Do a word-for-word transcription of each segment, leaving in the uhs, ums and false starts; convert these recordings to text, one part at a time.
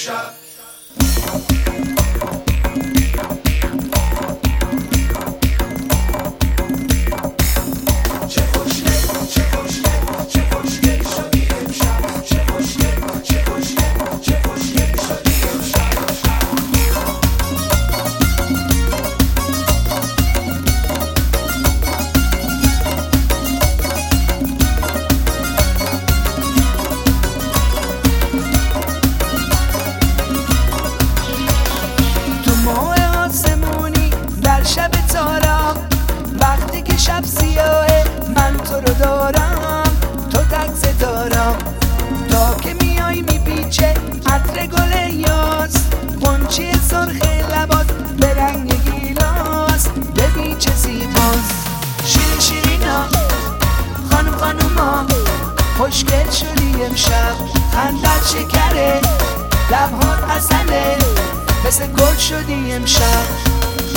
امشب. شب تارم وقتی که شب سیاهه من تو رو دارم، تو تک ستارم تا که میای میپیچه عطر گل یاس، غنچه سرخ لبات به رنگ گیلاس، ببین چه زیباست. شیرین شیرینا خانم خانوما خوشگل شدی امشب، خندت شکره لبهات عسله مثل گل شدی امشب.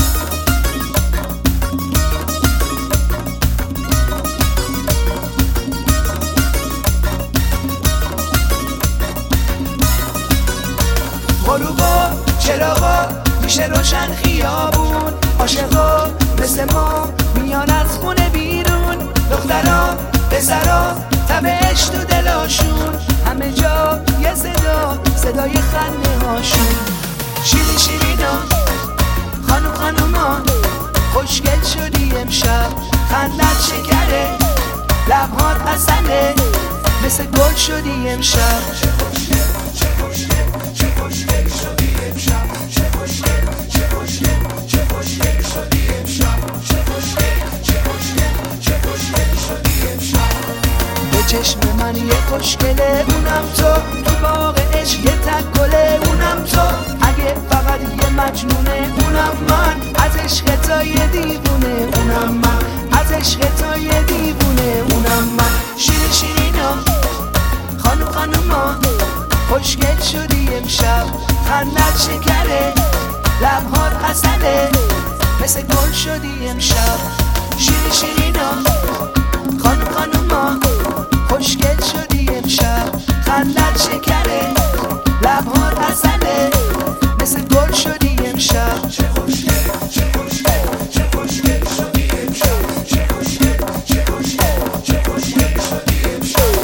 غروبا چراغا میشه روشن خیابون، عاشقا مثل ما میان از خونه بیرون، دخترا پسرا تبش تو دلاشون، همه جا یه صدا صدای خنده هاشون. شیرین شیرینا خانم خانوما خوشگل شدی امشب، خندت شکره لبهات عسله مثل گل شدی امشب. چه خوشگل چه خوشگل چه خوشگل شدی امشب، چه خوشگل چه خوشگل چه خوشگل شدی امشب، چه خوشگل چه خوشگل چه خوشگل شدی امشب. به چشم من یه خوشگله اونم تو، تو باغ عشق یه تک گله اونم تو، اگه فقط یه مجنونه اونم من، از عشق تا یه دیوونه اونم من، از عشق تا یه دیوونه اونم من. شیرین شیرینا خانم خانوما خوشگل شدی امشب، خندت شکره لبهات عسله مثل گل شدی امشب. شیرین شیرینا خانم خانوما خوشگل شدی امشب، خندت شکره لبهات عسله مثل گل شدی امشب. چه خوشگل چه خوشگل چه خوشگل شدی امشب، چه خوشگل چه خوشگل چه خوشگل شدی امشب.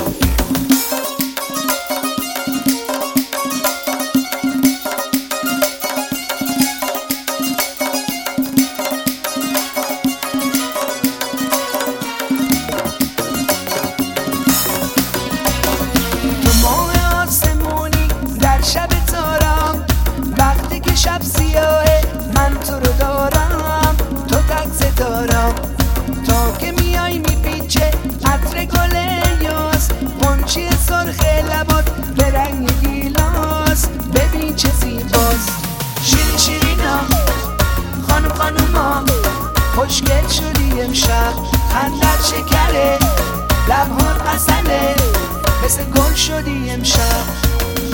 شب تارم وقتی که شب سیاهه من تو رو دارم، تو تک ستارم تا که میای میپیچه عطر گل یاس، غنچه سرخ لبات به رنگ گیلاس، ببین چه زیباست. شیرین شیرینا خانم خانوما خوشگل شدی امشب، خندت شکره لبهات عسله مثل گل شدی امشب.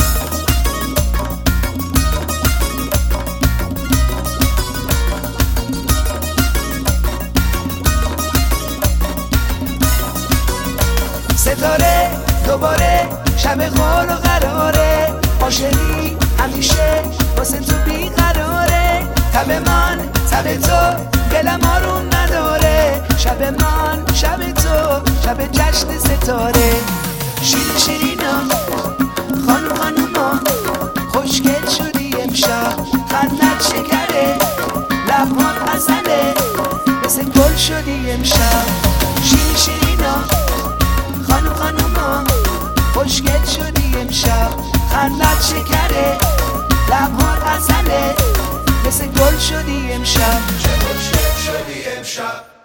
ستاره دوباره شب خال و قراره، عاشقی همیشه واسه تو بیقراره، تب من تب تو دلم آروم نداره، شب من شب تو شب جشن ستاره. شیرین شیرینا خانم خانوما خوشگل شدی امشب، خندت شکره لبهات عسله مثل گل شدی امشب. شیرین شیرینا خانم خانوما خوشگل شدی امشب، خندت شکره لبهات عسله مثل گل شدی امشب. چه خوشگل شدی امشب.